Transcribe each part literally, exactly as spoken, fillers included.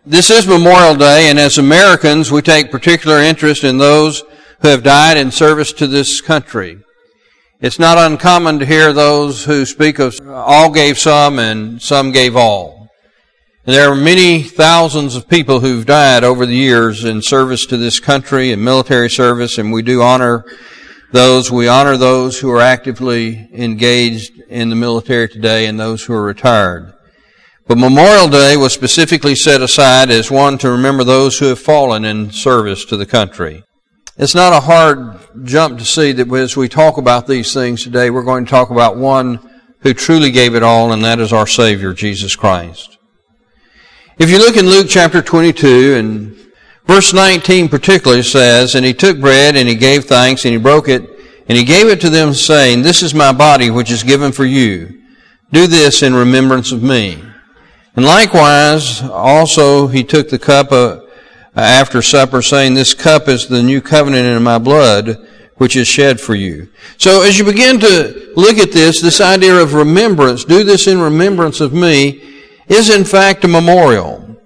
This is Memorial Day, and as Americans, we take particular interest in those who have died in service to this country. It's not uncommon to hear those who speak of all gave some and some gave all. And there are many thousands of people who've died over the years in service to this country and military service, and we do honor those. We honor those who are actively engaged in the military today and those who are retired. But Memorial Day was specifically set aside as one to remember those who have fallen in service to the country. It's not a hard jump to see that as we talk about these things today, we're going to talk about one who truly gave it all, and that is our Savior, Jesus Christ. If you look in Luke chapter twenty-two, and verse nineteen particularly says, "And he took bread, and he gave thanks, and he broke it, and he gave it to them, saying, This is my body, which is given for you. Do this in remembrance of me. And likewise, also he took the cup uh, after supper, saying, This cup is the new covenant in my blood, which is shed for you." So as you begin to look at this, this idea of remembrance, do this in remembrance of me, is in fact a memorial.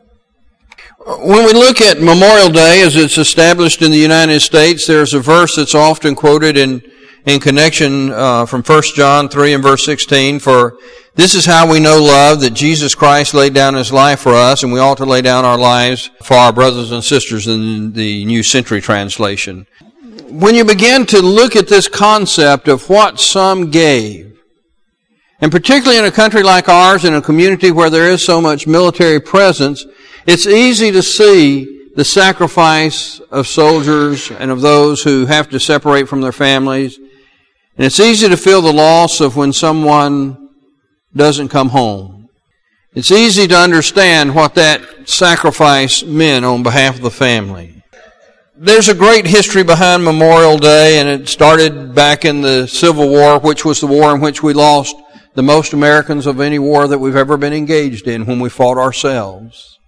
When we look at Memorial Day as it's established in the United States, there's a verse that's often quoted in in connection uh, from First John three and verse sixteen, "For this is how we know love, that Jesus Christ laid down His life for us, and we ought to lay down our lives for our brothers and sisters," in the New Century Translation. When you begin to look at this concept of what some gave, and particularly in a country like ours, in a community where there is so much military presence, it's easy to see the sacrifice of soldiers and of those who have to separate from their families. And it's easy to feel the loss of when someone doesn't come home. It's easy to understand what that sacrifice meant on behalf of the family. There's a great history behind Memorial Day, and it started back in the Civil War, which was the war in which we lost the most Americans of any war that we've ever been engaged in, when we fought ourselves.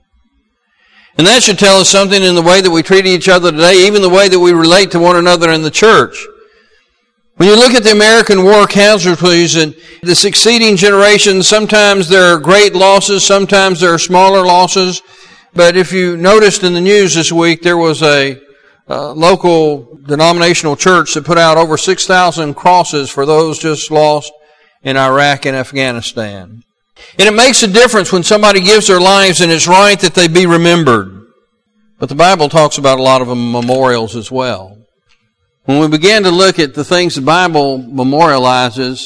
And that should tell us something in the way that we treat each other today, even the way that we relate to one another in the church. When you look at the American war casualties and the succeeding generations, sometimes there are great losses, sometimes there are smaller losses. But if you noticed in the news this week, there was a uh, local denominational church that put out over six thousand crosses for those just lost in Iraq and Afghanistan. And it makes a difference when somebody gives their lives, and it's right that they be remembered. But the Bible talks about a lot of memorials as well. When we begin to look at the things the Bible memorializes,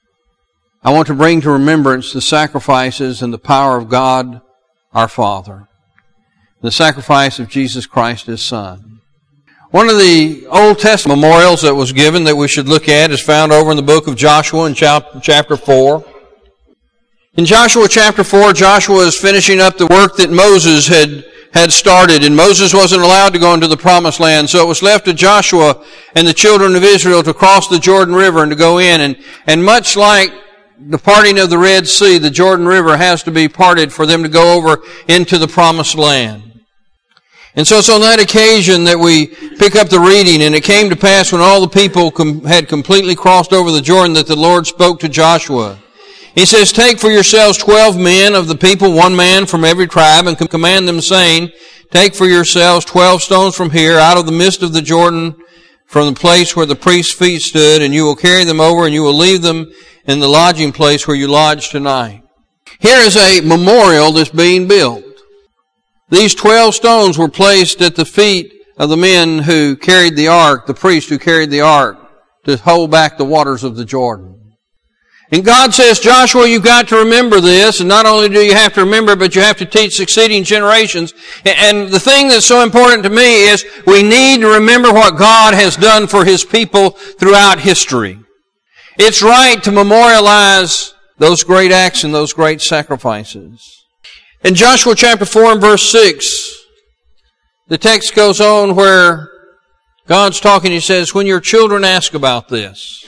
I want to bring to remembrance the sacrifices and the power of God, our Father. The sacrifice of Jesus Christ, His Son. One of the Old Testament memorials that was given that we should look at is found over in the book of Joshua in chapter four. In Joshua chapter four, Joshua is finishing up the work that Moses had had started, and Moses wasn't allowed to go into the promised land, so it was left to Joshua and the children of Israel to cross the Jordan River and to go in. And, and much like the parting of the Red Sea, the Jordan River has to be parted for them to go over into the promised land. And so it's on that occasion that we pick up the reading, "And it came to pass when all the people com- had completely crossed over the Jordan that the Lord spoke to Joshua. He says, Take for yourselves twelve men of the people, one man from every tribe, and command them, saying, Take for yourselves twelve stones from here, out of the midst of the Jordan, from the place where the priest's feet stood, and you will carry them over, and you will leave them in the lodging place where you lodge tonight." Here is a memorial that's being built. These twelve stones were placed at the feet of the men who carried the ark, the priest who carried the ark, to hold back the waters of the Jordan. And God says, Joshua, you've got to remember this, and not only do you have to remember, but you have to teach succeeding generations. And the thing that's so important to me is we need to remember what God has done for His people throughout history. It's right to memorialize those great acts and those great sacrifices. In Joshua chapter four and verse six, the text goes on where God's talking. He says, "When your children ask about this."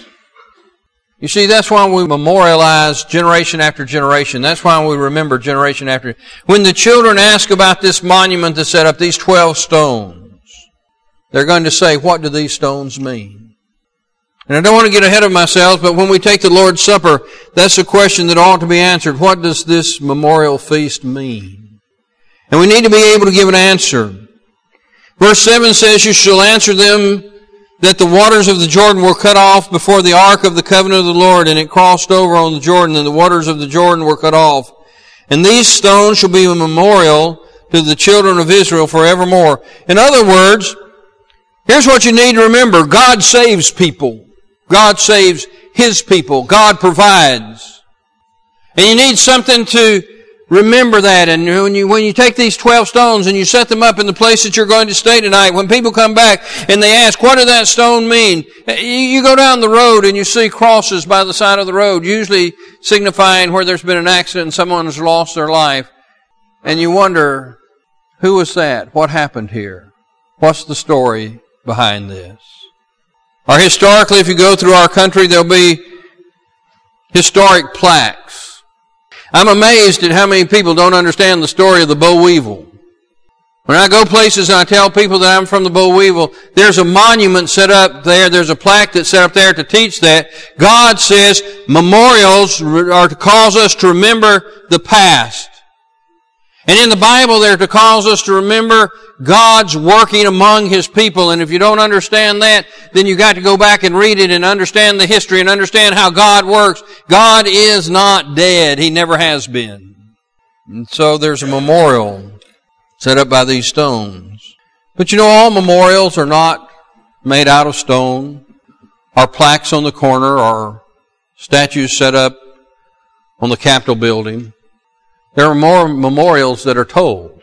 You see, that's why we memorialize generation after generation. That's why we remember generation after. When the children ask about this monument that's set up, these twelve stones, they're going to say, what do these stones mean? And I don't want to get ahead of myself, but when we take the Lord's Supper, that's a question that ought to be answered. What does this memorial feast mean? And we need to be able to give an answer. Verse seven says, you shall answer them that the waters of the Jordan were cut off before the ark of the covenant of the Lord, and it crossed over on the Jordan, and the waters of the Jordan were cut off. And these stones shall be a memorial to the children of Israel forevermore. In other words, here's what you need to remember. God saves people. God saves His people. God provides. And you need something to remember that. And when you, when you take these twelve stones and you set them up in the place that you're going to stay tonight, when people come back and they ask, what did that stone mean? You go down the road and you see crosses by the side of the road, usually signifying where there's been an accident and someone has lost their life. And you wonder, who was that? What happened here? What's the story behind this? Or historically, if you go through our country, there'll be historic plaques. I'm amazed at how many people don't understand the story of the boll weevil. When I go places and I tell people that I'm from the boll weevil, there's a monument set up there, there's a plaque that's set up there to teach that. God says memorials are to cause us to remember the past. And in the Bible, they're to cause us to remember God's working among His people. And if you don't understand that, then you've got to go back and read it and understand the history and understand how God works. God is not dead. He never has been. And so there's a memorial set up by these stones. But you know, all memorials are not made out of stone, or plaques on the corner, or statues set up on the Capitol building. There are more memorials that are told.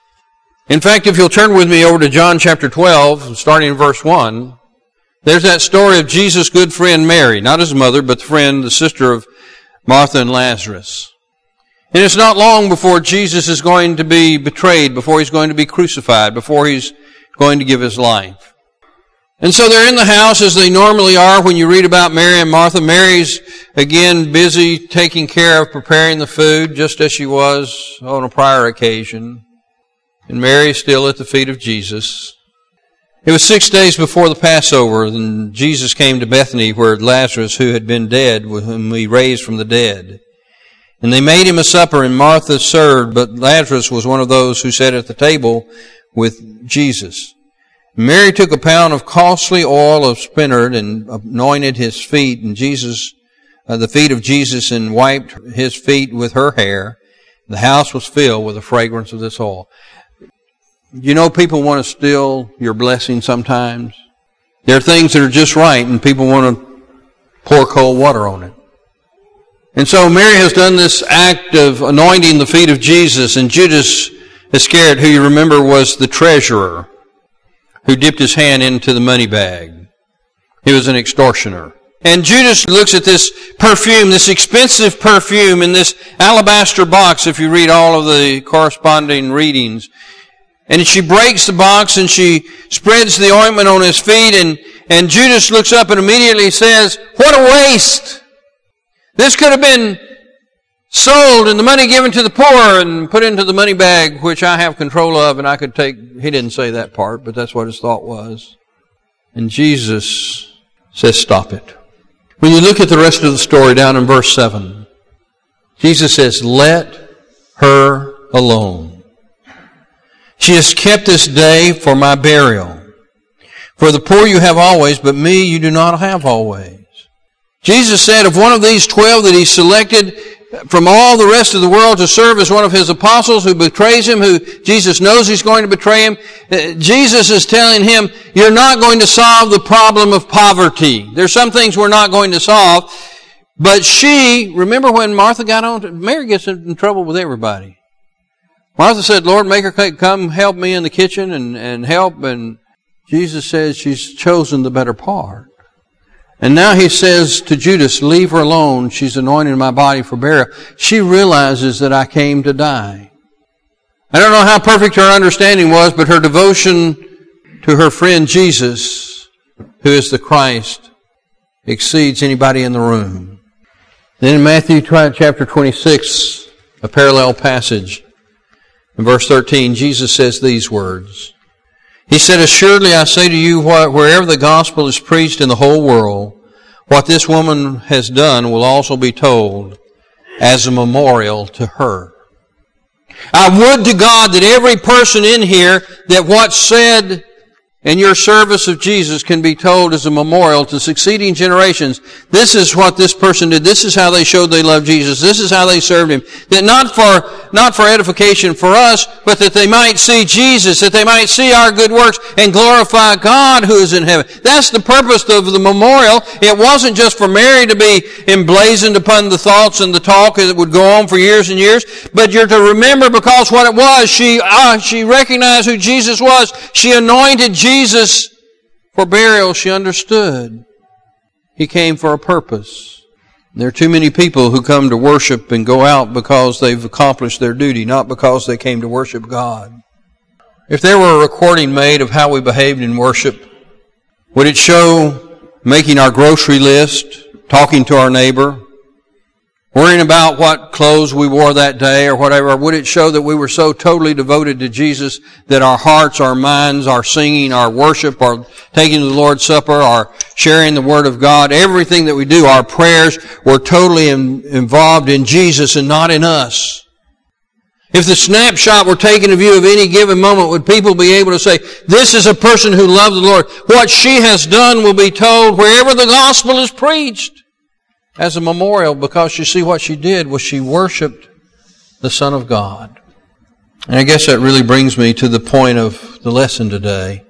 In fact, if you'll turn with me over to John chapter twelve, starting in verse one, there's that story of Jesus' good friend Mary, not his mother, but the friend, the sister of Martha and Lazarus. And it's not long before Jesus is going to be betrayed, before He's going to be crucified, before He's going to give His life. And so they're in the house as they normally are when you read about Mary and Martha. Mary's, again, busy taking care of preparing the food, just as she was on a prior occasion. And Mary's still at the feet of Jesus. It was six days before the Passover, and Jesus came to Bethany, where Lazarus, who had been dead, whom He raised from the dead. And they made Him a supper, and Martha served, but Lazarus was one of those who sat at the table with Jesus. Mary took a pound of costly oil of spikenard and anointed His feet, and Jesus, uh, the feet of Jesus, and wiped His feet with her hair. The house was filled with the fragrance of this oil. You know, people want to steal your blessing sometimes. There are things that are just right, and people want to pour cold water on it. And so Mary has done this act of anointing the feet of Jesus, and Judas Iscariot, who you remember was the treasurer, who dipped his hand into the money bag. He was an extortioner. And Judas looks at this perfume, this expensive perfume in this alabaster box, if you read all of the corresponding readings. And she breaks the box and she spreads the ointment on His feet, and, and Judas looks up and immediately says, what a waste! This could have been sold and the money given to the poor and put into the money bag, which I have control of, and I could take. He didn't say that part, but that's what his thought was. And Jesus says, stop it. When you look at the rest of the story down in verse seven, Jesus says, let her alone. She has kept this day for my burial. For the poor you have always, but me you do not have always. Jesus said of one of these twelve that He selected from all the rest of the world to serve as one of His apostles, who betrays Him, who Jesus knows He's going to betray Him. Jesus is telling him, you're not going to solve the problem of poverty. There's some things we're not going to solve. But she, remember when Martha got on, to, Mary gets in trouble with everybody. Martha said, Lord, make her come help me in the kitchen and, and help. And Jesus says she's chosen the better part. And now He says to Judas, leave her alone. She's anointing my body for burial. She realizes that I came to die. I don't know how perfect her understanding was, but her devotion to her friend Jesus, who is the Christ, exceeds anybody in the room. Then in Matthew chapter twenty-six, a parallel passage, in verse thirteen, Jesus says these words. He said, assuredly I say to you, wherever the gospel is preached in the whole world, what this woman has done will also be told as a memorial to her. I would to God that every person in here, that what's said in your service of Jesus can be told as a memorial to succeeding generations. This is what this person did. This is how they showed they loved Jesus. This is how they served Him. That not for, not for edification for us, but that they might see Jesus, that they might see our good works and glorify God who is in heaven. That's the purpose of the memorial. It wasn't just for Mary to be emblazoned upon the thoughts and the talk that would go on for years and years, but you're to remember because what it was, she, uh, she recognized who Jesus was. She anointed Jesus. Jesus, for burial, she understood. He came for a purpose. There are too many people who come to worship and go out because they've accomplished their duty, not because they came to worship God. If there were a recording made of how we behaved in worship, would it show making our grocery list, talking to our neighbor, worrying about what clothes we wore that day or whatever? Or would it show that we were so totally devoted to Jesus that our hearts, our minds, our singing, our worship, our taking the Lord's Supper, our sharing the Word of God, everything that we do, our prayers, were totally in, involved in Jesus and not in us? If the snapshot were taken of you of any given moment, would people be able to say, this is a person who loved the Lord. What she has done will be told wherever the gospel is preached as a memorial, because you see what she did was she worshiped the Son of God. And I guess that really brings me to the point of the lesson today.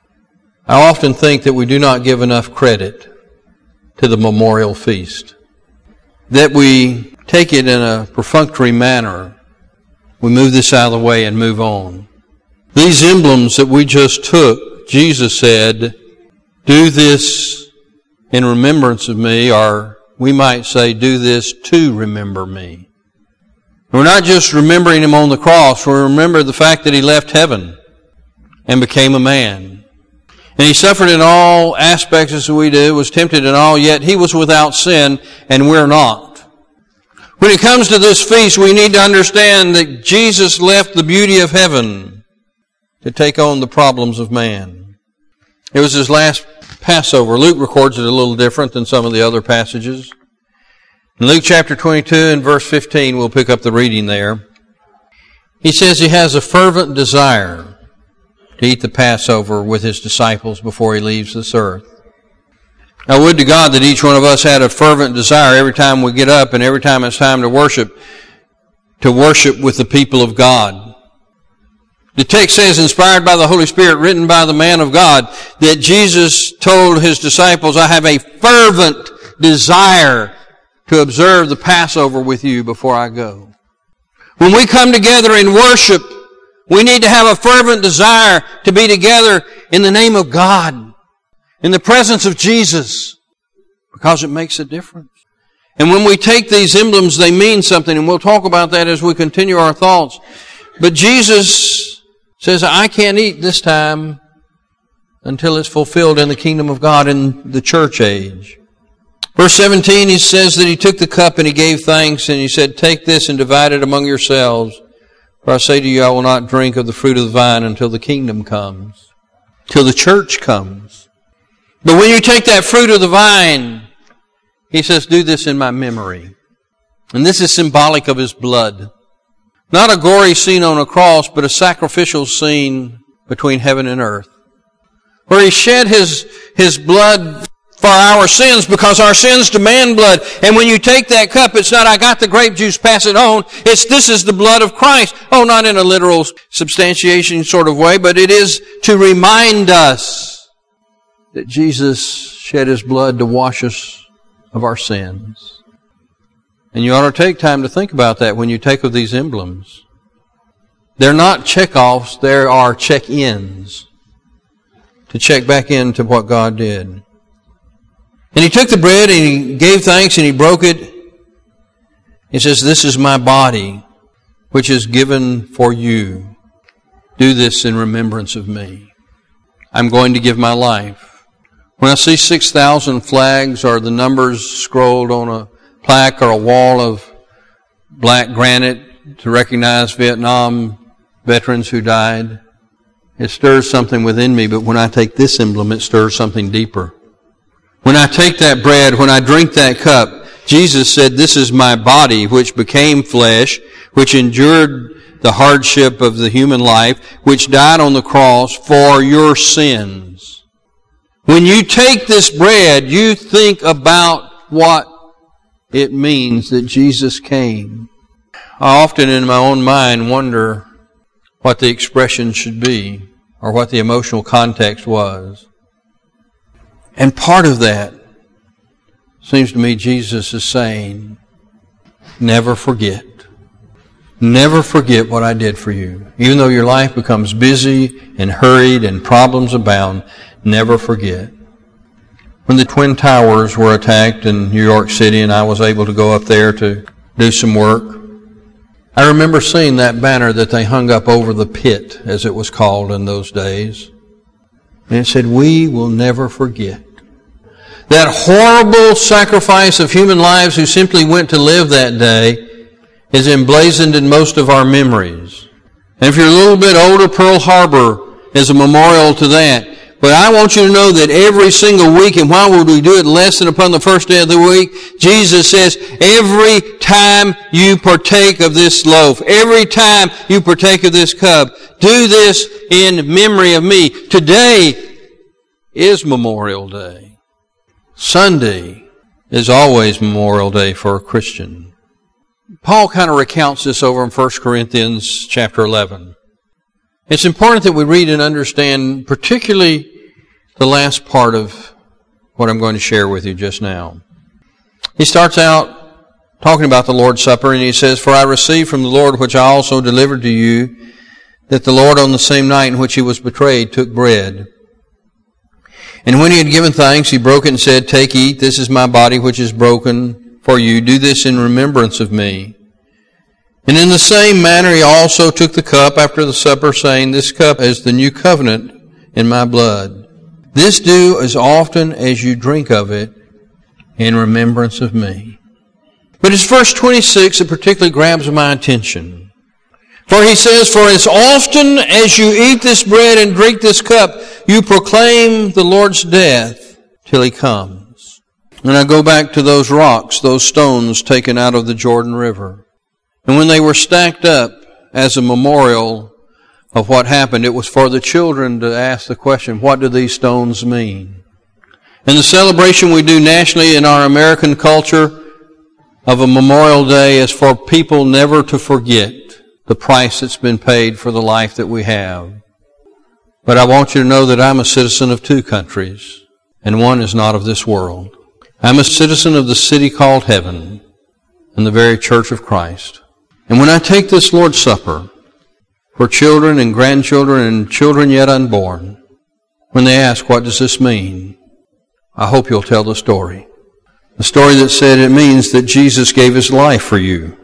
I often think that we do not give enough credit to the memorial feast. That we take it in a perfunctory manner. We move this out of the way and move on. These emblems that we just took, Jesus said, do this in remembrance of me, or we might say, do this to remember me. We're not just remembering Him on the cross. We remember the fact that He left heaven and became a man. And He suffered in all aspects as we do, was tempted in all, yet He was without sin, and we're not. When it comes to this feast, we need to understand that Jesus left the beauty of heaven to take on the problems of man. It was His last Passover. Luke records it a little different than some of the other passages. In Luke chapter twenty-two and verse fifteen, we'll pick up the reading there. He says He has a fervent desire to eat the Passover with His disciples before He leaves this earth. I would to God that each one of us had a fervent desire every time we get up and every time it's time to worship, to worship with the people of God. The text says, inspired by the Holy Spirit, written by the man of God, that Jesus told His disciples, I have a fervent desire to observe the Passover with you before I go. When we come together in worship, we need to have a fervent desire to be together in the name of God, in the presence of Jesus, because it makes a difference. And when we take these emblems, they mean something, and we'll talk about that as we continue our thoughts. But Jesus says, I can't eat this time until it's fulfilled in the kingdom of God in the church age. Verse seventeen, He says that He took the cup and He gave thanks, and He said, take this and divide it among yourselves. For I say to you, I will not drink of the fruit of the vine until the kingdom comes, till the church comes. But when you take that fruit of the vine, He says, do this in my memory. And this is symbolic of His blood. Not a gory scene on a cross, but a sacrificial scene between heaven and earth, where He shed His, His blood for our sins, because our sins demand blood. And when you take that cup, it's not, I got the grape juice, pass it on. It's, this is the blood of Christ. Oh, not in a literal substantiation sort of way, but it is to remind us that Jesus shed His blood to wash us of our sins. And you ought to take time to think about that when you take of these emblems. They're not check-offs, there are check-ins to check back into what God did. And He took the bread and He gave thanks and He broke it. He says, this is my body, which is given for you. Do this in remembrance of me. I'm going to give my life. When I see six thousand flags or the numbers scrolled on a plaque or a wall of black granite to recognize Vietnam veterans who died, it stirs something within me. But when I take this emblem, it stirs something deeper. When I take that bread, when I drink that cup, Jesus said, this is my body, which became flesh, which endured the hardship of the human life, which died on the cross for your sins. When you take this bread, you think about what it means that Jesus came. I often in my own mind wonder what the expression should be or what the emotional context was. And part of that seems to me Jesus is saying, never forget. Never forget what I did for you. Even though your life becomes busy and hurried and problems abound, never forget. When the Twin Towers were attacked in New York City and I was able to go up there to do some work, I remember seeing that banner that they hung up over the pit, as it was called in those days. And it said, we will never forget. That horrible sacrifice of human lives who simply went to live that day is emblazoned in most of our memories. And if you're a little bit older, Pearl Harbor is a memorial to that. But I want you to know that every single week, and why would we do it less than upon the first day of the week? Jesus says, every time you partake of this loaf, every time you partake of this cup, do this in memory of me. Today is Memorial Day. Sunday is always Memorial Day for a Christian. Paul kind of recounts this over in First Corinthians chapter eleven. It's important that we read and understand particularly the last part of what I'm going to share with you just now. He starts out talking about the Lord's Supper, and he says, for I received from the Lord which I also delivered to you, that the Lord on the same night in which he was betrayed took bread. And when he had given thanks, he broke it and said, take, eat, this is my body which is broken for you. Do this in remembrance of me. And in the same manner he also took the cup after the supper, saying, this cup is the new covenant in my blood. This do as often as you drink of it in remembrance of me. But it's verse twenty-six that particularly grabs my attention. For he says, for as often as you eat this bread and drink this cup, you proclaim the Lord's death till he comes. And I go back to those rocks, those stones taken out of the Jordan River. And when they were stacked up as a memorial of what happened, it was for the children to ask the question, what do these stones mean? And the celebration we do nationally in our American culture of a Memorial Day is for people never to forget the price that's been paid for the life that we have. But I want you to know that I'm a citizen of two countries, and one is not of this world. I'm a citizen of the city called heaven and the very church of Christ. And when I take this Lord's Supper for children and grandchildren and children yet unborn, when they ask, what does this mean? I hope you'll tell the story. The story that said it means that Jesus gave his life for you.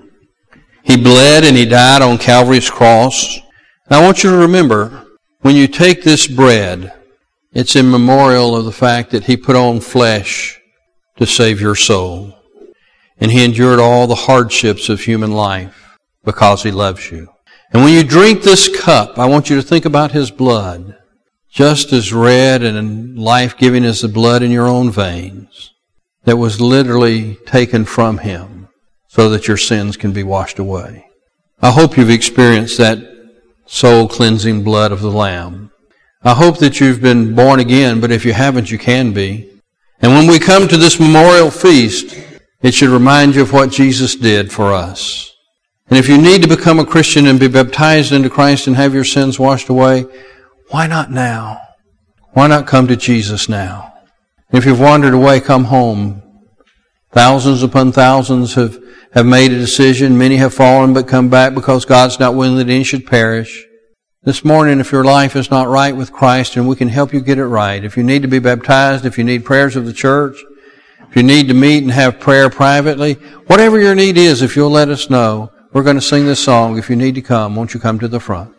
He bled and he died on Calvary's cross. And I want you to remember, when you take this bread, it's in memorial of the fact that he put on flesh to save your soul. And he endured all the hardships of human life because he loves you. And when you drink this cup, I want you to think about his blood, just as red and life-giving as the blood in your own veins, that was literally taken from him so that your sins can be washed away. I hope you've experienced that soul-cleansing blood of the Lamb. I hope that you've been born again, but if you haven't, you can be. And when we come to this memorial feast, it should remind you of what Jesus did for us. And if you need to become a Christian and be baptized into Christ and have your sins washed away, why not now? Why not come to Jesus now? If you've wandered away, come home. Thousands upon thousands have, have made a decision. Many have fallen but come back because God's not willing that any should perish. This morning, if your life is not right with Christ, and we can help you get it right. If you need to be baptized, if you need prayers of the church, if you need to meet and have prayer privately, whatever your need is, if you'll let us know, we're going to sing this song. If you need to come, won't you come to the front?